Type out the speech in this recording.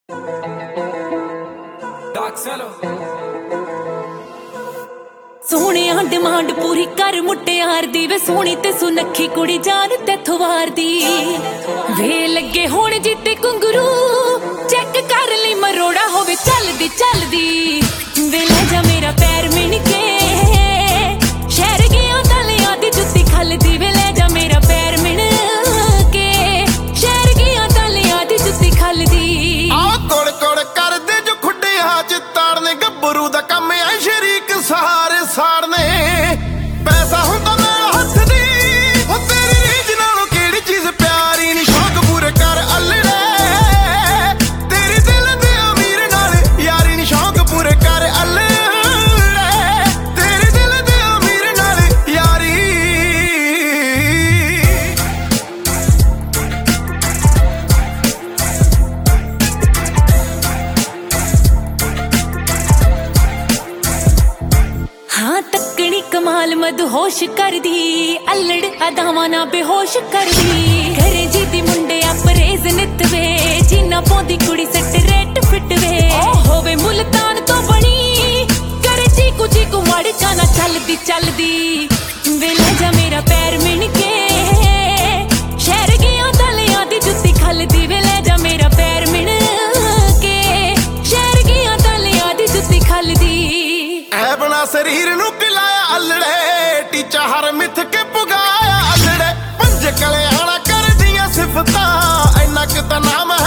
सोहणिया demand पूरी कर मुटियार दी वे सोहनी ते सुनखी कुड़ी जान तेथों वार दी वे लगे होण जिते घुंगरू चेक कर ली मरोड़ा होवे चलदी चलदी वे ले जा मेरा पैर मिन के शहर गया तलिया दी जुत्ती खलदी वे ले जा मेरा पैर मिन के शहर गया तलिया दी जुत्ती खलदी कोड़ कोड़ कर दे जो खुडे हाथ ताड़ने गब्बरू दा कम है शरीक सहारे साड़ने पैसा हुंदा मेरा हथ दी ओ तेरी रीझ नालों केड़ी चीज प्यारी नी शौक पूरे कर अल्लड़े तेरी दिल दे अमीर नाल यारी नी शौक पूरे कर अल्लड़े तेरी दिल दे अमीर नाल यारी हाँ तकनी कमाल मदहोश कर दी अल्लड़ अदावां ना बेहोश कर दी घरे जी दी मुंडे अपरेज नित वे जिन्ना पौंदी कुड़ी सट रेट फिट वे होवे मुल्तान तो बनी करे चीकू माड़ी जाना चलदी चलदी वे ले जा मेरा पैर मिन के शहर गया तलिया दी जुत्ती खलदी वे ले जा मेरा पैर मिन के शहर गया तलिया दी जुत्ती खलदी अपना शरीर नू पिलाया अल्लड़े टीचा हर मिथ के पुगाया अल्लड़े पंज कले आना कर दिया सिफता इन्ना कि नाम है